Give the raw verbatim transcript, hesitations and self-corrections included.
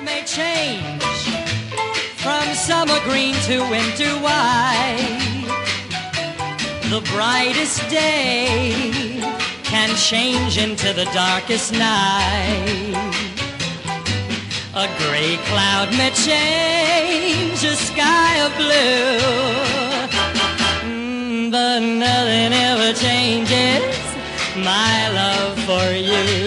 may change from summer green to winter white. The brightest day can change into the darkest night. A gray cloud may change a sky of blue, mm, but nothing ever changes my love for you.